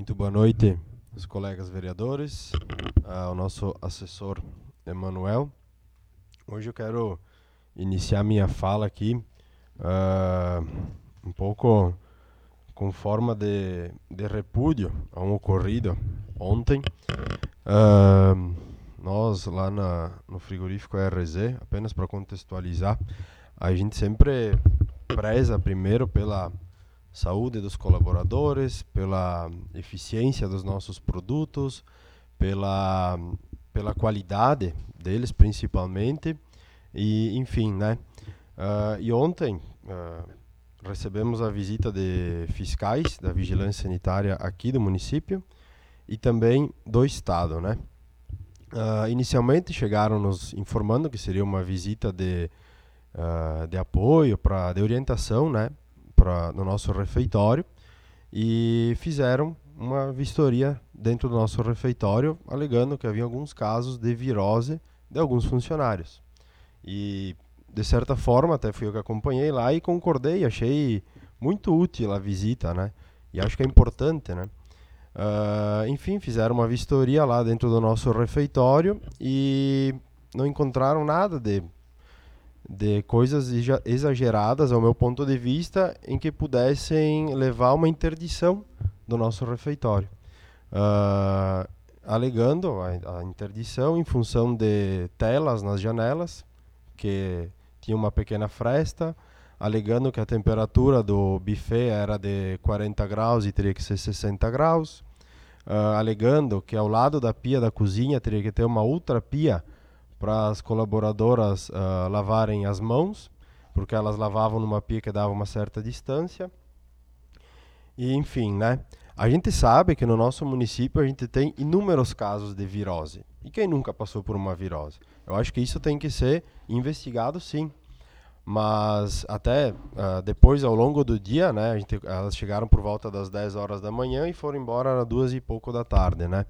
Muito boa noite, os colegas vereadores, ao nosso assessor Emanuel. Hoje eu quero iniciar minha fala aqui um pouco com forma de repúdio a um ocorrido ontem. Nós lá no frigorífico RZ, apenas para contextualizar, a gente sempre preza primeiro pela saúde dos colaboradores, pela eficiência dos nossos produtos, pela qualidade deles principalmente, e enfim, né? E ontem recebemos a visita de fiscais da Vigilância Sanitária aqui do município e também do estado, né? Inicialmente chegaram nos informando que seria uma visita de apoio, de orientação, né? No nosso refeitório, e fizeram uma vistoria dentro do nosso refeitório, alegando que havia alguns casos de virose de alguns funcionários. E, de certa forma, até fui eu que acompanhei lá e concordei, achei muito útil a visita, né? E acho que é importante, né? Enfim, fizeram uma vistoria lá dentro do nosso refeitório e não encontraram nada de coisas exageradas, ao meu ponto de vista, em que pudessem levar a uma interdição do nosso refeitório. Alegando a interdição em função de telas nas janelas, que tinha uma pequena fresta, alegando que a temperatura do buffet era de 40 graus e teria que ser 60 graus, alegando que ao lado da pia da cozinha teria que ter uma outra pia para as colaboradoras lavarem as mãos, porque elas lavavam numa pia que dava uma certa distância. E enfim, né? A gente sabe que no nosso município a gente tem inúmeros casos de virose. E quem nunca passou por uma virose? Eu acho que isso tem que ser investigado, sim. Mas até depois, ao longo do dia, né? Elas chegaram por volta das 10 horas da manhã e foram embora às 2 e pouco da tarde, né?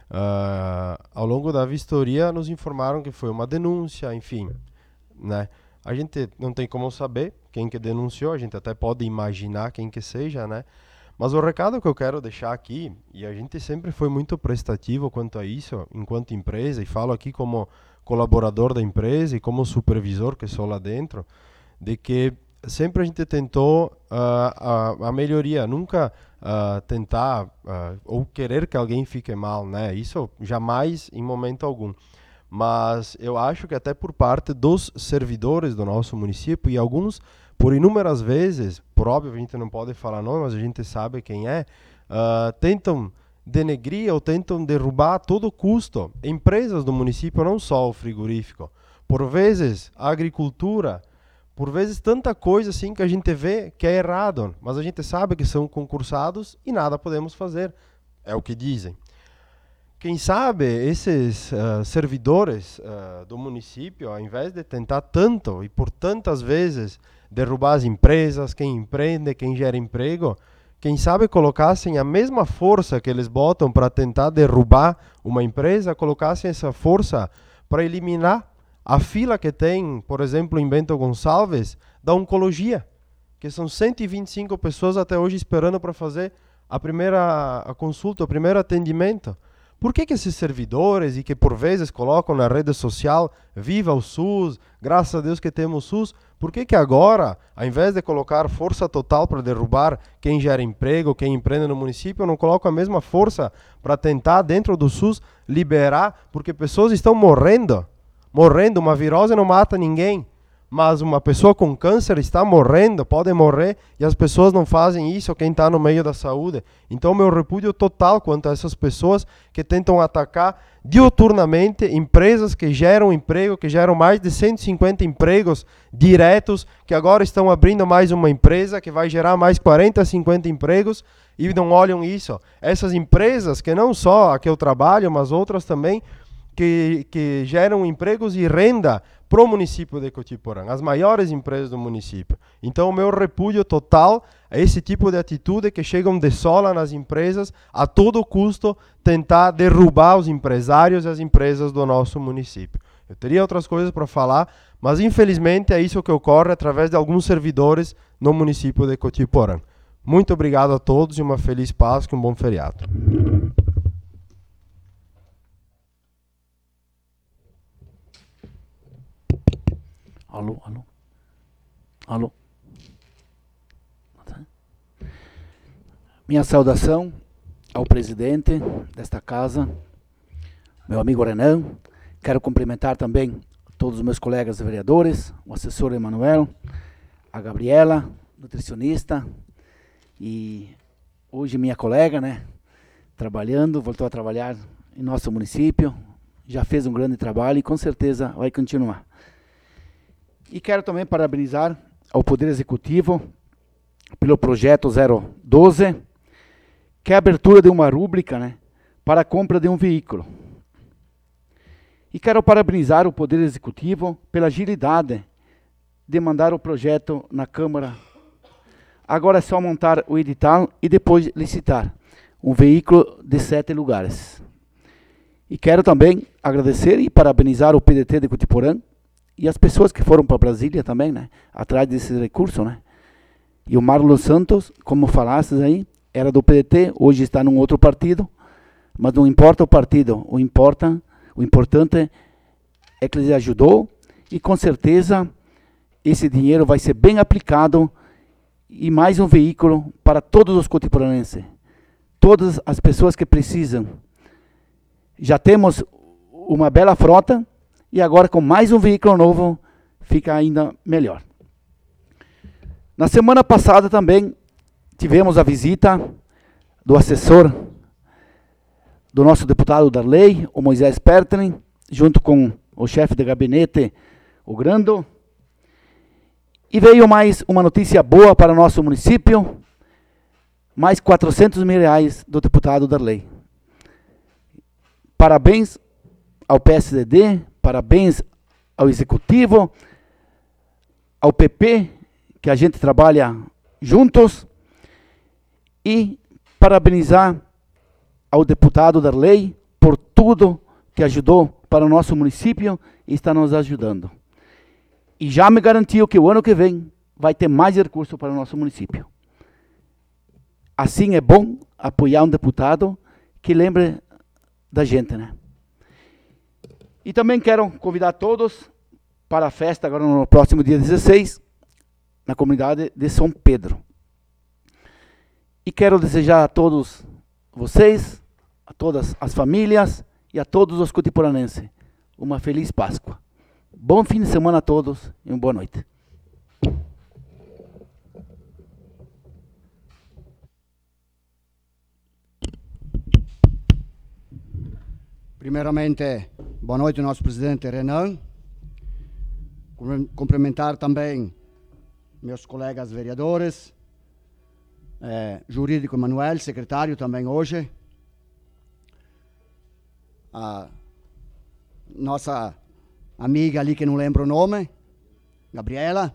Ao longo da vistoria nos informaram que foi uma denúncia, enfim, né? A gente não tem como saber quem que denunciou, a gente até pode imaginar quem que seja, né? Mas o recado que eu quero deixar aqui, e a gente sempre foi muito prestativo quanto a isso, enquanto empresa, e falo aqui como colaborador da empresa e como supervisor que sou lá dentro, de que sempre a gente tentou a melhoria, nunca tentar ou querer que alguém fique mal, né? Isso jamais em momento algum. Mas eu acho que até por parte dos servidores do nosso município, e alguns, por inúmeras vezes, por óbvio a gente não pode falar nome, mas a gente sabe quem é, tentam denegrir ou tentam derrubar a todo custo empresas do município, não só o frigorífico. Por vezes a agricultura, por vezes tanta coisa assim que a gente vê que é errado, mas a gente sabe que são concursados e nada podemos fazer, é o que dizem. Quem sabe esses servidores do município, ao invés de tentar tanto e por tantas vezes derrubar as empresas, quem empreende, quem gera emprego, quem sabe colocassem a mesma força que eles botam para tentar derrubar uma empresa, colocassem essa força para eliminar a fila que tem, por exemplo, em Bento Gonçalves, da oncologia, que são 125 pessoas até hoje esperando para fazer a consulta, o primeiro atendimento. Por que esses servidores, e que por vezes colocam na rede social, viva o SUS, graças a Deus que temos o SUS, por que agora, ao invés de colocar força total para derrubar quem gera emprego, quem empreende no município, não colocam a mesma força para tentar, dentro do SUS, liberar, porque pessoas estão morrendo, uma virose não mata ninguém, mas uma pessoa com câncer está morrendo, pode morrer, e as pessoas não fazem isso, quem está no meio da saúde. Então, meu repúdio total quanto a essas pessoas que tentam atacar diuturnamente empresas que geram emprego, que geram mais de 150 empregos diretos, que agora estão abrindo mais uma empresa, que vai gerar mais 40, 50 empregos, e não olham isso. Essas empresas, que não só a que eu trabalho, mas outras também, que geram empregos e renda para o município de Cotiporã, as maiores empresas do município. Então, o meu repúdio total a esse tipo de atitude que chegam de sola nas empresas, a todo custo, tentar derrubar os empresários e as empresas do nosso município. Eu teria outras coisas para falar, mas infelizmente é isso que ocorre através de alguns servidores no município de Cotiporã. Muito obrigado a todos e uma feliz Páscoa e um bom feriado. Alô, alô. Alô. Minha saudação ao presidente desta casa, meu amigo Renan. Quero cumprimentar também todos os meus colegas vereadores, o assessor Emanuel, a Gabriela, nutricionista, e hoje minha colega, né, voltou a trabalhar em nosso município, já fez um grande trabalho e com certeza vai continuar. E quero também parabenizar ao Poder Executivo pelo projeto 012, que é a abertura de uma rúbrica, né, para a compra de um veículo. E quero parabenizar o Poder Executivo pela agilidade de mandar o projeto na Câmara. Agora é só montar o edital e depois licitar um veículo de 7 lugares. E quero também agradecer e parabenizar o PDT de Cotiporã e as pessoas que foram para Brasília também, né, atrás desse recurso, né. E o Marlon Santos, como falastes aí, era do PDT, hoje está num outro partido, mas não importa o partido, o importante é que ele ajudou e com certeza esse dinheiro vai ser bem aplicado e mais um veículo para todos os cotiporanenses, todas as pessoas que precisam. Já temos uma bela frota e agora com mais um veículo novo fica ainda melhor. Na semana passada também tivemos a visita do assessor do nosso deputado Darley, o Moisés Pertling, junto com o chefe de gabinete, o Grando. E veio mais uma notícia boa para o nosso município, mais 400 mil reais do deputado Darley. Parabéns ao PSDB, parabéns ao Executivo, ao PP, que a gente trabalha juntos, e parabenizar ao deputado Darley por tudo que ajudou para o nosso município e está nos ajudando. E já me garantiu que o ano que vem vai ter mais recurso para o nosso município. Assim é bom apoiar um deputado que lembre da gente, né? E também quero convidar todos para a festa agora no próximo dia 16, na comunidade de São Pedro. E quero desejar a todos vocês, a todas as famílias e a todos os cotiporanenses uma feliz Páscoa. Bom fim de semana a todos e uma boa noite. Primeiramente, boa noite ao nosso presidente Renan. Cumprimentar também meus colegas vereadores, jurídico Emanuel, secretário também hoje, a nossa amiga ali que não lembro o nome, Gabriela.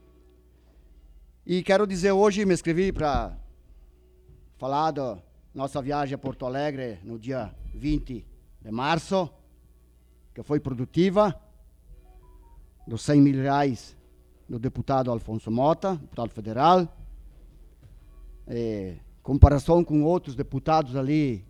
E quero dizer hoje, me inscrevi para falar da nossa viagem a Porto Alegre no dia 20 de março, que foi produtiva, dos 100 mil reais do deputado Alfonso Mota, deputado federal. Comparação com outros deputados ali,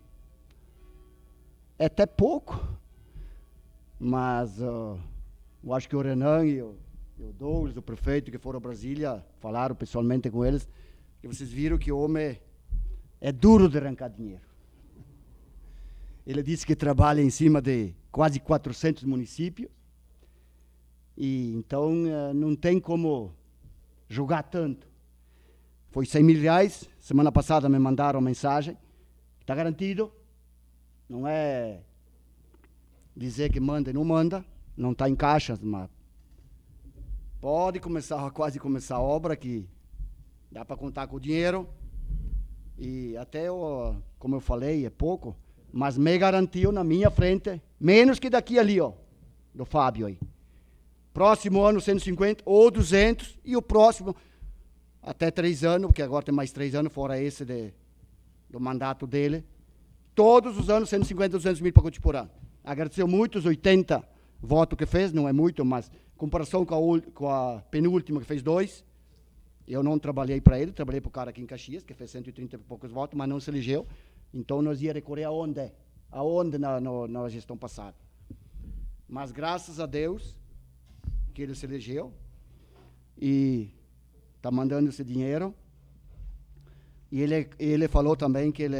é até pouco, mas eu acho que o Renan e o Douglas, o prefeito que foram a Brasília, falaram pessoalmente com eles, que vocês viram que o homem é duro de arrancar dinheiro. Ele disse que trabalha em cima de quase 400 municípios, e então não tem como jogar tanto. Foi 100 mil reais, semana passada me mandaram mensagem, está garantido, não é dizer que manda e não manda, não está em caixa, mas pode começar, quase começar a obra, que dá para contar com o dinheiro, e até, como eu falei, é pouco, mas me garantiu na minha frente, menos que daqui ali, ó, do Fábio aí. Próximo ano 150 ou 200, e o próximo até 3 anos, porque agora tem mais 3 anos, fora esse do mandato dele. Todos os anos 150, 200 mil para Cotiporã. Agradeceu muito os 80 votos que fez, não é muito, mas em comparação com a penúltima que fez 2, Eu não trabalhei para ele, trabalhei para o cara aqui em Caxias, que fez 130 e poucos votos, mas não se elegeu. Então, nós ia recorrer aonde? Aonde na gestão passada. Mas, graças a Deus, que ele se elegeu e está mandando esse dinheiro. E ele falou também que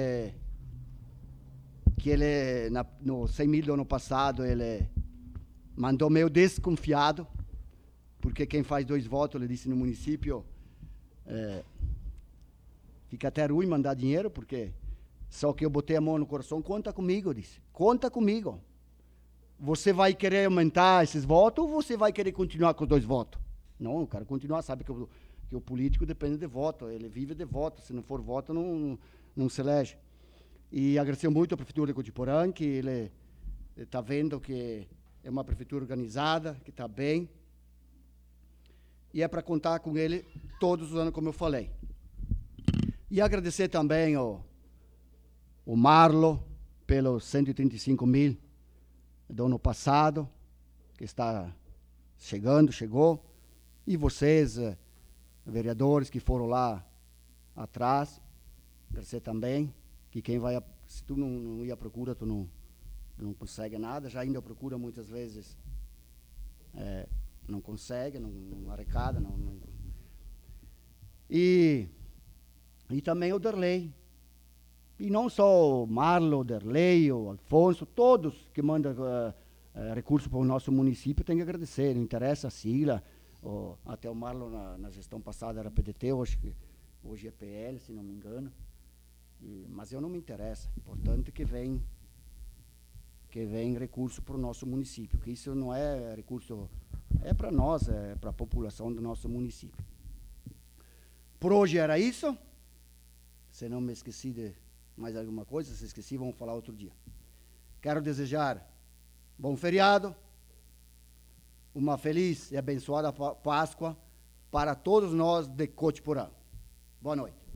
no 100 mil do ano passado, ele mandou meio desconfiado, porque quem faz 2 votos, ele disse, no município, fica até ruim mandar dinheiro, porque só que eu botei a mão no coração, conta comigo, eu disse, conta comigo. Você vai querer aumentar esses votos ou você vai querer continuar com os 2 votos? Não, eu quero continuar, sabe que o político depende de voto, ele vive de voto, se não for voto, não se elege. E agradecer muito à Prefeitura de Cotiporã, que ele está vendo que é uma prefeitura organizada, que está bem, e é para contar com ele todos os anos, como eu falei. E agradecer também o Marlo pelos 135 mil do ano passado, que está chegou, e vocês, vereadores que foram lá atrás, agradecer também, que quem vai, se tu não ir à procura, tu não consegue nada, já indo à procura muitas vezes não consegue, não arrecada, E também o Derlei. E não só o Marlo, o Derlei, o Alfonso, todos que mandam recursos para o nosso município, tem que agradecer. Não interessa a sigla, até o Marlo na gestão passada era PDT, hoje é PL, se não me engano. Mas eu não me interessa. Importante que vem recurso para o nosso município, que isso não é recurso, é para nós, é para a população do nosso município. Por hoje era isso. Se não me esqueci de mais alguma coisa, se esqueci, vamos falar outro dia. Quero desejar bom feriado, uma feliz e abençoada Páscoa para todos nós de Cotiporã. Boa noite.